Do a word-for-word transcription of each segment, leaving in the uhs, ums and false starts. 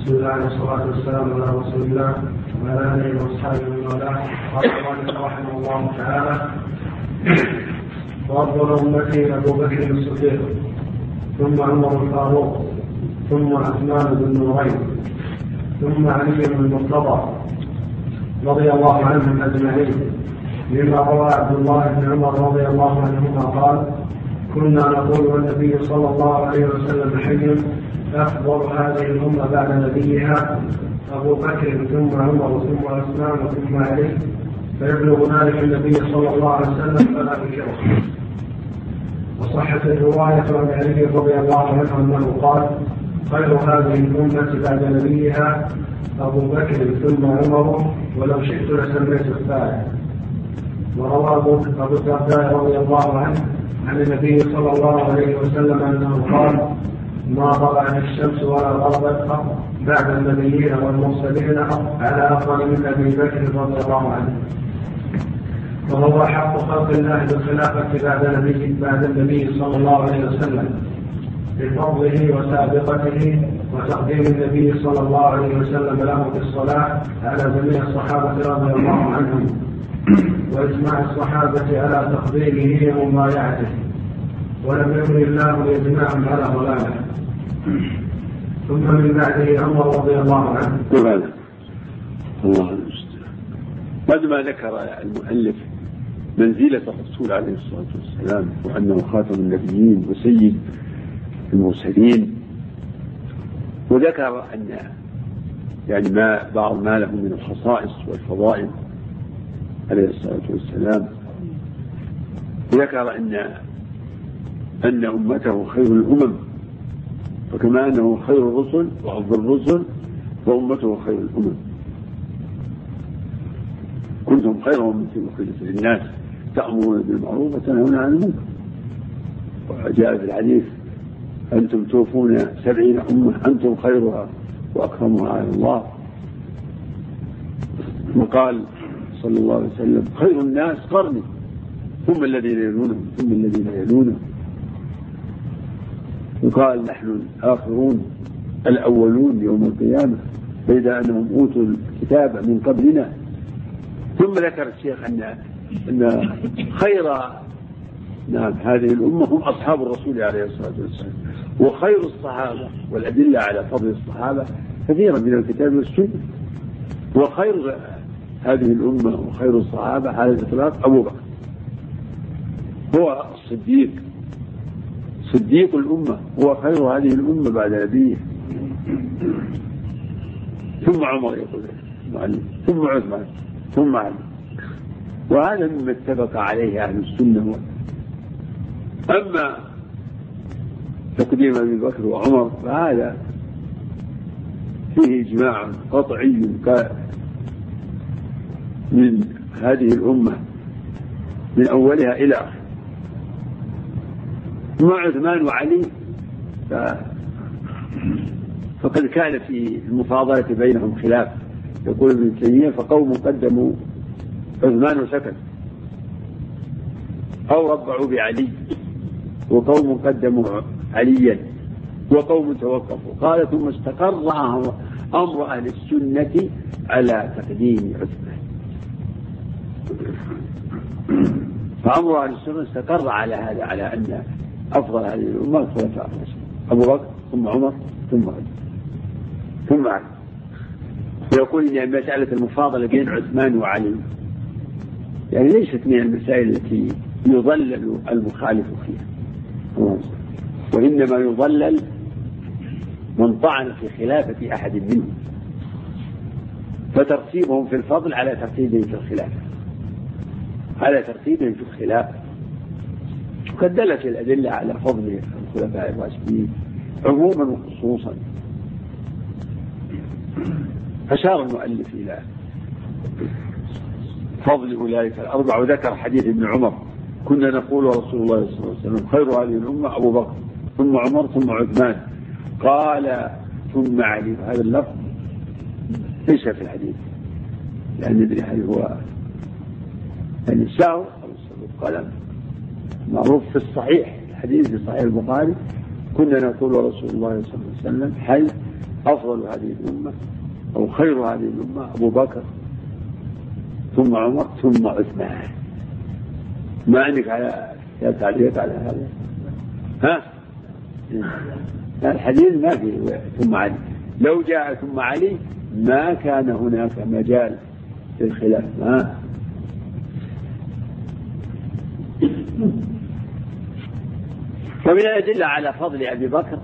بسم الله والصلاة والسلام على رسول الله وعلى آله وأصحابه ومن والاه. قال المؤلف رحمه الله تعالى: وأفضل أمتي أبو بكر الصديق، ثم عمر الفاروق، ثم عثمان بن نورين، ثم علي بن المرتضى رضي الله عنهم أجمعين. لما روى عبد الله بن عمر رضي الله عنهما قال: كنا نقول والنبي صلى الله عليه وسلم حي: أفضل هذه الأمة بعد نبيها أبو بكر ثم عمر ثم عثمان ثم علي، فيبلغ ذلك النبي صلى الله عليه وسلم فلا ينكره. وصحت الرواية عن علي رضي الله عنه أنه قال: خير هذه الأمة بعد نبيها أبو بكر ثم عمر، ولو شئت لسميت الثالث. وروى أبو الدرداء رضي الله عنه عن النبي صلى الله عليه وسلم أنه قال: ما طلعت الشمس ولا غربت بعد النبيين والمرسلين على أفضل من أبي بكر رضي الله عنه. وهو حق خلق الله بالخلافة بعد النبي بعد النبي صلى الله عليه وسلم بفضله وسابقته وتقديم النبي صلى الله عليه وسلم له بالصلاة على جميع الصحابة رضي الله عنهم، وإجماع الصحابة على تفضيله ومبايعته، ولم يمر الله ليجمعهم على ضلاله. ثم من بعده عمر رضي الله عنه. الله المستعان. بعد ما ذكر المؤلف منزلة الرسول عليه الصلاة والسلام وأنه خاتم النبيين وسيد المرسلين، وذكر أن يعني ما بعض ما له من الخصائص والفضائل عليه الصلاة والسلام، ذكر أن أن أمته خير الأمم، فكما أنه خير الرسل وأفضل الرسل وأمته خير الأمم. كنتم خير أمة أخرجت للناس تأمرون بالمعروف وتنهون عن المنكر. وجاء في الحديث: أنتم توفون سبعين أمة أنتم خيرها وأكرمها على الله. وقال صلى الله عليه وسلم: خير الناس قرني ثم الذين يلونهم ثم الذين يلونهم. وقال: نحن الآخرون الأولون يوم القيامة فإذا أنهم أوتوا الكتاب من قبلنا. ثم ذكر الشيخ أن أن خير نعم هذه الأمة هم أصحاب الرسول عليه الصلاة والسلام، وخير الصحابة، والأدلة على فضل الصحابة كثيرا من الكتاب والسنة. وخير هذه الأمة وخير الصحابة على الإطلاق أبو بكر، هو الصديق صديق الأمة، هو خير هذه الأمة بعد نبيه. ثم عمر يقول علي، ثم عثمان، ثم علي. وهذا مما اتفق عليه أهل السنة. أما تقديم أبي بكر وعمر فهذا فيه إجماع قطعي من هذه الأمة من أولها إلى آخر. ثم عثمان وعلي ف... فقد كان في المفاضلة بينهم خلاف. يقول ابن تيمية: فقوم قدموا عثمان وسكت، أو ربعوا بعلي، وقوم قدموا عليا، وقوم توقفوا. قال: ثم استقر أمر أهل السنة على تقديم عثمان. فأمر أهل السنة استقر على هذا، على أن أفضل هذه الأمة خلفاء الرسول أبو بكر ثم عمر ثم علي ثم علي. ويقول إن مسألة المفاضلة بين عثمان وعلي يعني ليست من المسائل التي يضلل المخالف فيها، وإنما يضلل من طعن في خلافة أحد منهم، فترتيبهم في الفضل على ترتيبهم في الخلافة على ترتيبهم في الخلافة. وقد دلت الأدلة على فضل الخلفاء الراشدين عموما وخصوصا. أشار المؤلف إلى فضل أولئك الأربعة، وذكر حديث ابن عمر: كنا نقول رسول الله صلى الله عليه وسلم خير هذه الأمة أبو بكر ثم عمر ثم عثمان، قال ثم علي. هذا اللفظ ليس في الحديث، لأن ندري هل هو النساء أو القلم. معروف في الصحيح، الحديث في صحيح البخاري: كنا نقول رسول الله صلى الله عليه وسلم حي: أفضل هذه الأمة أو خير هذه الأمة أبو بكر ثم عمر ثم عثمان. ما عندك على تعليق على هذا؟ ها؟ الحديث ما فيه ثم علي. لو جاء ثم علي ما كان هناك مجال للخلاف. ما ومن الأدلة على فضل أبي بكر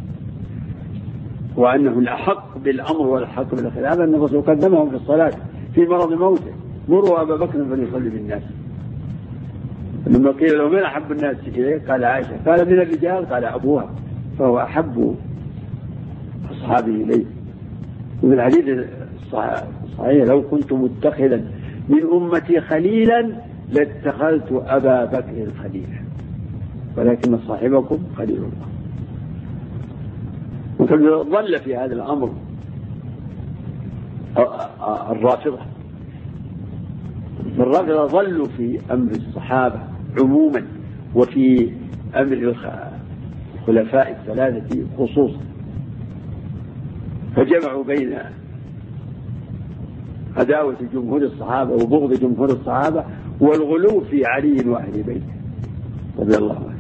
وأنه الأحق بالأمر والحق بالخلاف أن الرسول قدمهم في الصلاة في مرض موته: مروا أبا بكر فليصلي بالناس. لما قيل له: من أحب الناس إليه؟ قال: عائشة. قال: من الرجال؟ قال: أبوها، فهو أحب أصحابه إليه. وفي الحديث الصحيح: لو كنت متخذا من أمتي خليلا لاتخذت أبا بكر خليلا ولكن صاحبكم خليل الله. وقد ظل في هذا الأمر الرافضة. الرافضة ظلوا في أمر الصحابة عموما وفي أمر الخلفاء الثلاثة خصوصا، فجمعوا بين عداوة جمهور الصحابة وبغض جمهور الصحابة والغلو في علي وأهل بيته رضي الله عنه.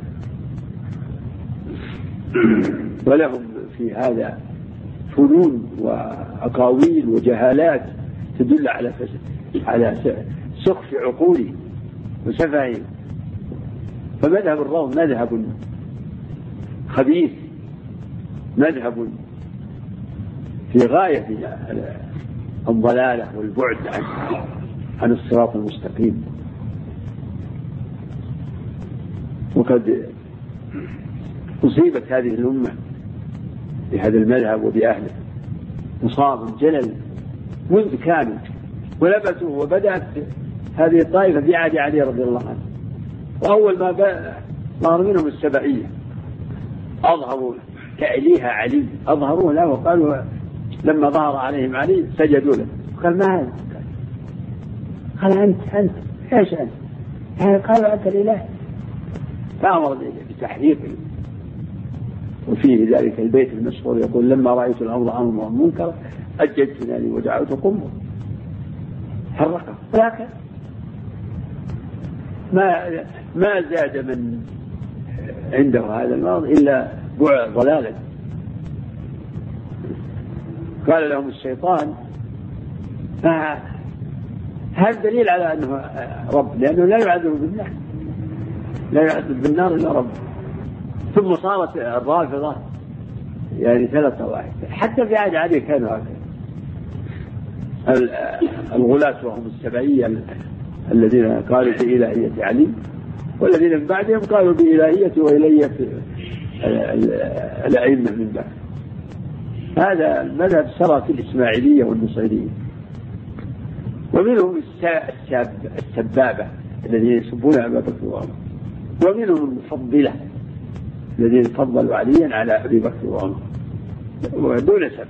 ولهم في هذا فنون وأقاويل وجهالات تدل على على سخف عقولهم وسفههم. فمذهب الروم مذهب خبيث، مذهب في غاية الضلالة والبعد عن عن الصراط المستقيم. وقد أصيبت هذه الأمة بهذا المذهب وبأهله مصاب جلل منذ كانوا ولبثوا. وبدأت هذه الطائفة في عهد علي رضي الله عنه، وأول ما ظهر منهم السبعية أظهروا تأليه علي، أظهروه له وقالوا لما ظهر عليهم علي سجدوا له. قال: ما هذا؟ قال: أنت أنت إيش أنت؟ يعني قالوا: أنت الإله. فأمر بتحريقه. وفيه ذلك البيت المشهور يقول: لما رأيت الأمر أمرا منكرا أججت ناري ودعوت قمه. حرقه. لكن ما ما زاد من عنده هذا المرض إلا بعد ضلالا. قال لهم الشيطان: هذا دليل على أنه رب، لأنه لا يعذب بالنار، لا يعذب بالنار إلا رب. ثم صارت الرافضة يعني ثلاثة واحد. حتى في عهد علي كانوا هكذا الغلاة، وهم السبعية الذين قالوا بإلهية علي، والذين من بعدهم قالوا بإلهية وإلهية الأئمة من بعد. هذا المذهب سرى في الإسماعيلية والنصيرية. ومنهم السبابة الذين يسبون أبا بكر وعمر، ومنهم المفضلة الذين فضلوا عليا على أبي بكر وعمر ودون سبب.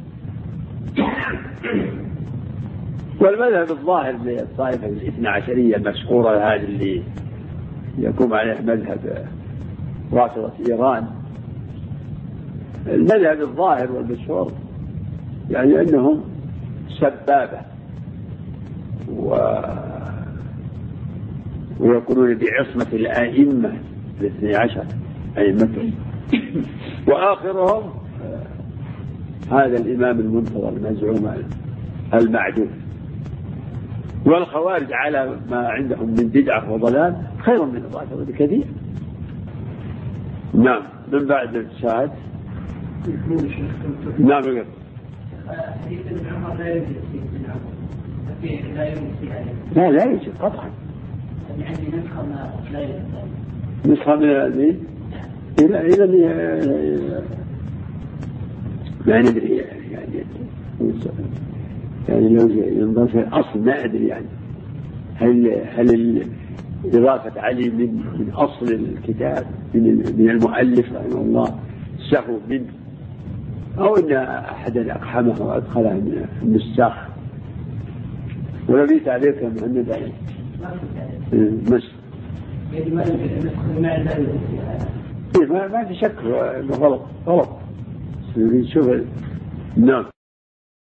والمذهب الظاهر للطائفة الاثنى عشرية المشهورة هذه اللي يقوم عليه مذهب رافضة إيران، المذهب الظاهر والمشهور يعني أنهم سبابة و... ويقولون بعصمة الآئمة الاثني عشر أئمة، وآخرهم هذا الإمام المنتظر المزعوم المعدوم. والخوارج على ما عندهم من بدعة وضلال خير من الرافضة بكثير. نعم. من بعد الشاهد. نعم. لا لا يوجد قطعا. نسخة من هذه إذا إذا ما ندري يعني يعني لو ينظر في الأصل ما أدري يعني هل هل إضافة علي من من أصل الكتاب من من المؤلف رحمه الله سهو منه، أو أن أحدا أقحمه وأدخله من النساخ. ولا في تعليق مهند عليه مش ما ما في شك غلط غلط. شوف نعم.